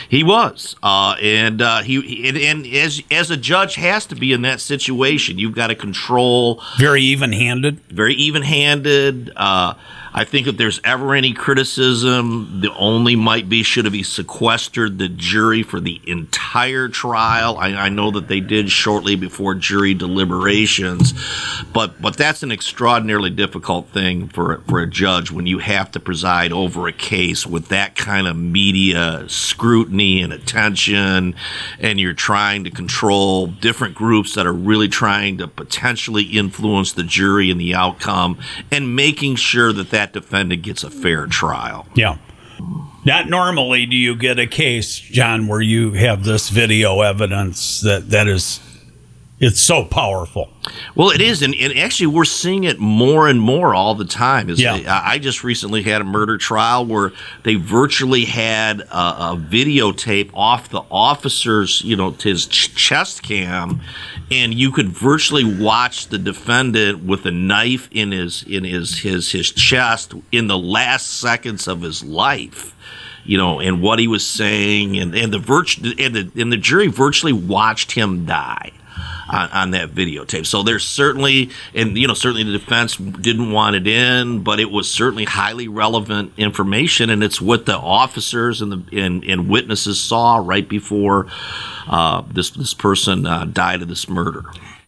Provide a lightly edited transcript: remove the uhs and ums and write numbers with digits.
He was, and as a judge has to be in that situation. You've got to control. Very even-handed. Very even-handed. I think if there's ever any criticism, the only might be should have he sequestered the jury for the entire trial. I know that they did shortly before jury deliberations, but that's an extraordinarily difficult thing for a judge when you have to preside over a case with that kind of media scrutiny and attention, and you're trying to control different groups that are really trying to potentially influence the jury and the outcome, and making sure that defendant gets a fair trial. Yeah. Not normally do you get a case, John, where you have this video evidence that is, it's so powerful. Well, it is, and actually we're seeing it more and more all the time. Yeah. I just recently had a murder trial where they virtually had a videotape off the officer's, his chest cam, and you could virtually watch the defendant with a knife in his chest in the last seconds of his life. And what he was saying, and the jury virtually watched him die on that videotape. So there's certainly the defense didn't want it in, but it was certainly highly relevant information, and it's what the officers and witnesses saw right before this person died of this murder.